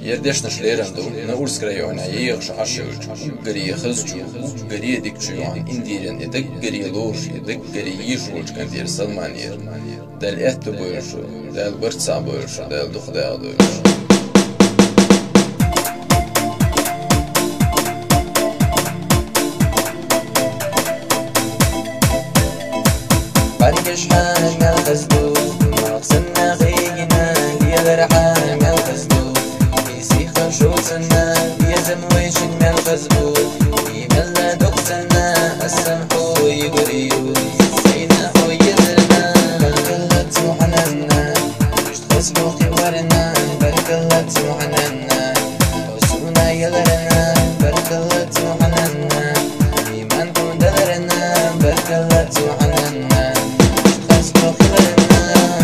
Yerdeşniş lerendo na urskrayona yeğş aşıç gri xızçu gri dikçuyan indiren edek gri loş edek gri yişulç kandir salmaniyer del ehto buyurşu del bırtsa buyurşu del duxda buyurşu Bargeş hangal xızdu maqsınna xeyina liyer hangal xızdu شوتنا يزم ويشنا الغزبو يملا دقتنا السمحو يقريو سيناحو يدرنا بركلت وحننا مش تخسبو خبرنا بركلت وحننا وسونا يلرنا بركلت وحننا إيمانكو دلرنا بركلت وحننا مش تخسبو خبرنا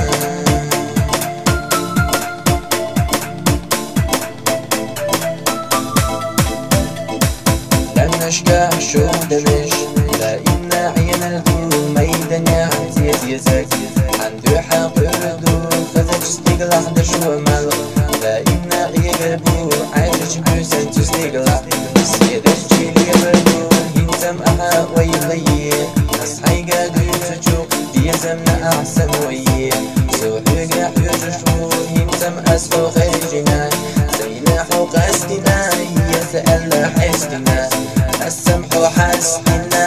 نشكا شو دمش لا إنا عين الكل ميدان يعطي يزك عنده حق يردو خذج استقلع دشو مال لا إنا يقربو عايش بيسن تستقلع سيدش جيلي يبردو ينتم أحا ويلي أصحي قادو يتجوق يزمنا أحسن ويه سوحي قاح يجشو ينتم أسفو خارجنا سيناحو قاسدنا يسأل حسدنا السمح وحسدنا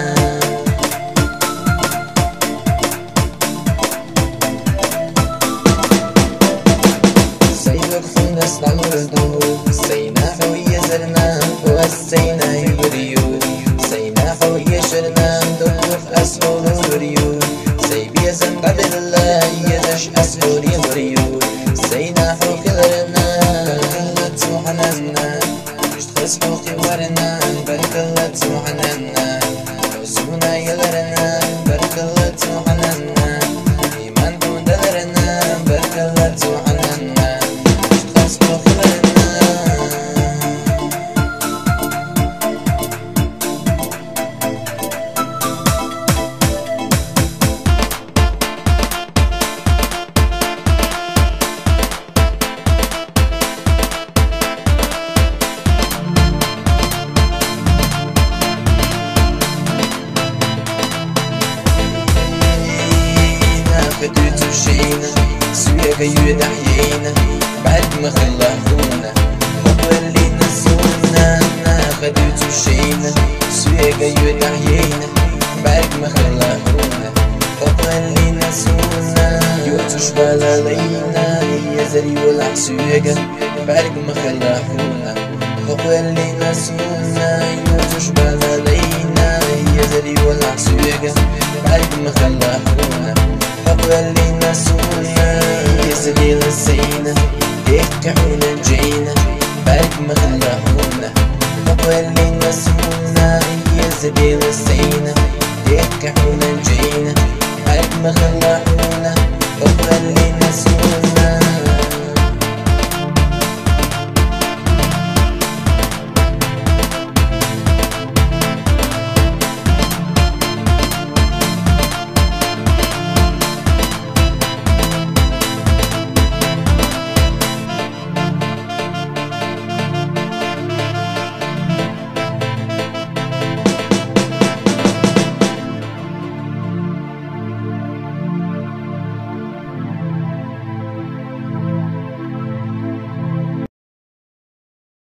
سيبك في نسنا الردو سيناح ويزرنا وسينا يبريو سيناح ويشرنا ندور في أسفل الوريو سيب يزن قبل الله يدش أسفل يبريو سيناح وكلرنا كلت وحننا مش تخسحو خبرنا بركلت وحننا وسونا يلرنا بركلت وحننا إيمانكو دلرنا بركلت وحننا مش تخسحو خبرنا خدوت وشينا سويا قيود حيينا بعد ما خلعونا وولي نسونا خدوت وشينا سويا قيود حيينا بعد ما خلعونا وولي نسونا يوتش بالالينا يزري والحسويقة بعد ما خلعونا وولي نسونا يوتش بالالينا يزري والحسويقة بعد ما خلعونا اللي نسونا يزري للسينا يكحونا جينا بعد ما خلعونا اللي نسونا يزري للسينا يكحونا جينا بعد ما خلعونا اللي نسونا